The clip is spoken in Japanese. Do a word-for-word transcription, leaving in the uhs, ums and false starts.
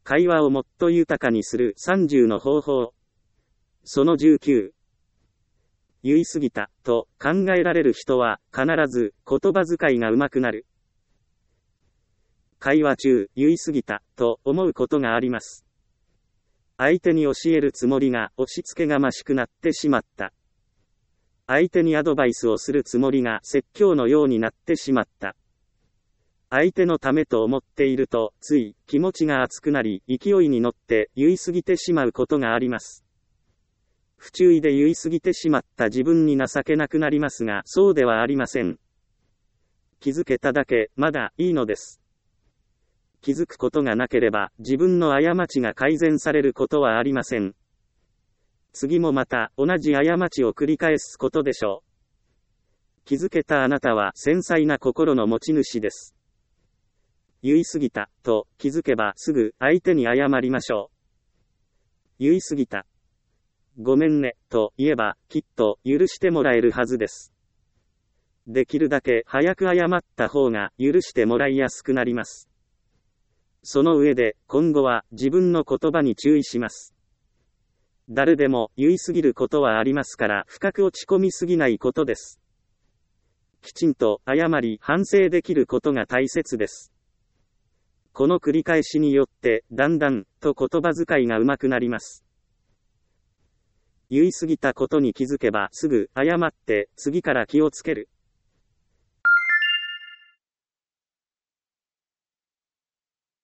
会話をもっと豊かにするさんじゅうの方法。そのじゅうきゅう。言い過ぎた、と考えられる人は、必ず言葉遣いが上手くなる。会話中、言い過ぎた、と思うことがあります。相手に教えるつもりが押し付けがましくなってしまった。相手にアドバイスをするつもりが説教のようになってしまった。相手のためと思っていると、つい気持ちが熱くなり、勢いに乗って言い過ぎてしまうことがあります。不注意で言い過ぎてしまった自分に情けなくなりますが、そうではありません。気づけただけ、まだいいのです。気づくことがなければ、自分の過ちが改善されることはありません。次もまた、同じ過ちを繰り返すことでしょう。気づけたあなたは繊細な心の持ち主です。言い過ぎた、と気づけばすぐ相手に謝りましょう。言い過ぎた。ごめんね、と言えば、きっと許してもらえるはずです。できるだけ早く謝った方が許してもらいやすくなります。その上で、今後は自分の言葉に注意します。誰でも言い過ぎることはありますから、深く落ち込みすぎないことです。きちんと謝り反省できることが大切です。この繰り返しによって、だんだんと言葉遣いが上手くなります。言い過ぎたことに気づけばすぐ謝って、次から気をつける。